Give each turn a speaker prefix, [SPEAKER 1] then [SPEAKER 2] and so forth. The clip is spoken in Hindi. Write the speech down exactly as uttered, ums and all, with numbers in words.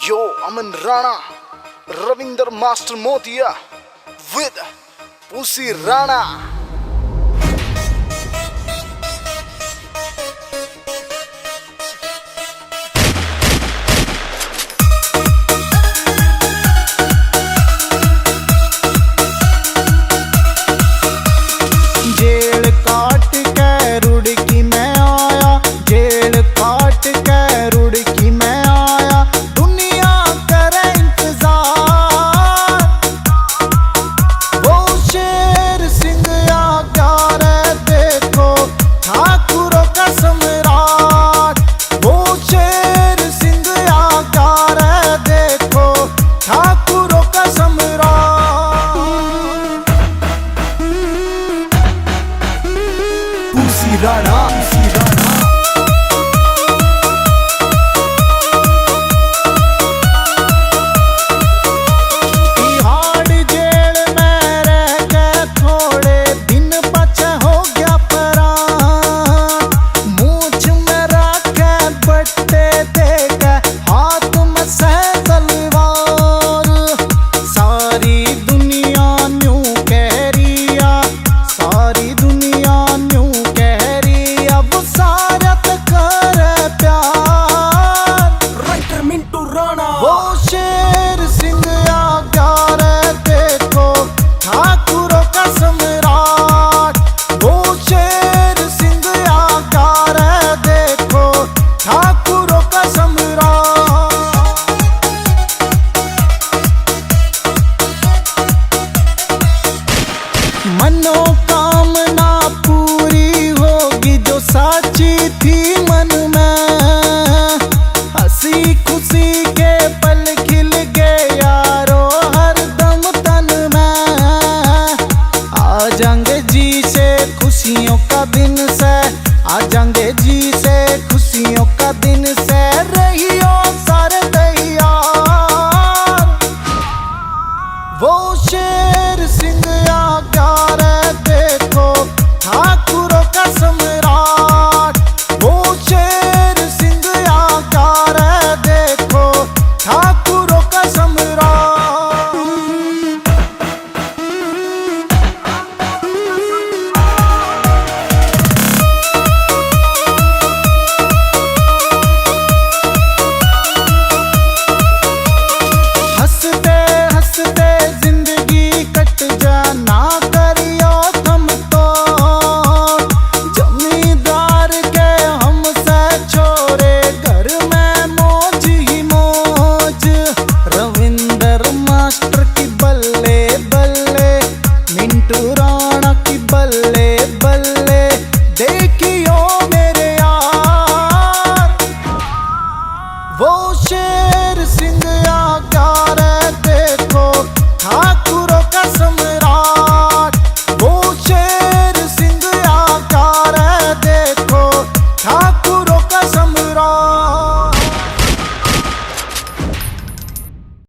[SPEAKER 1] Yo, Aman Rana, Ravinder Master Motia with Pussy Rana.
[SPEAKER 2] Jail काट के रुड़की मैं आया, जेल काट के रुड़की मैं आया, दुनिया करे इंतजार। वो शेर सिंह आ गया रे देखो, ठाकुरों का सम्राट। वो शेर सिंह आ गया रे देखो, ठाकुरों का सम्राट। Pussy Rana, Pussy Rana. Tihar jail में रह के थोड़े दिन बचा हो गया परान। मूंछ में रखे बट्टे देके हाथ में से तलवार। सारी दुनिया न्यू कह रिया, सारी दुनिया न्यू वो शेर सिंह आ गया रे देखो, ठाकुरों का सम्राट। वो शेर सिंह आ गया रे देखो, ठाकुरों का सम्राट। मनोकामना पूरी होगी जो साची थी मन में। हंसी खुशी के पल खिल गए यारो हर दम तन में। आ जाएंगे जी से खुशियों का दिन से, आ जाएंगे जी से खुशियों का दिन से। रहियो सारे तैयार। वो शेर सिंह आ गया रे देखो, ठाकुरों का सम्राट। वो शेर सिंह आ गया रे देखो, ठाकुरों का सम्राट। हंसते हंसते जिंदगी कट जाना करियो तुम तो। जमींदार के हमसे छोरे घर में मौज ही मौज। रविंदर मास्टर की बल्ले बल्ले, मिंटू राणा की बल्ले बल्ले। देखियो मेरे यार, वो शेर सिंह आ गया रे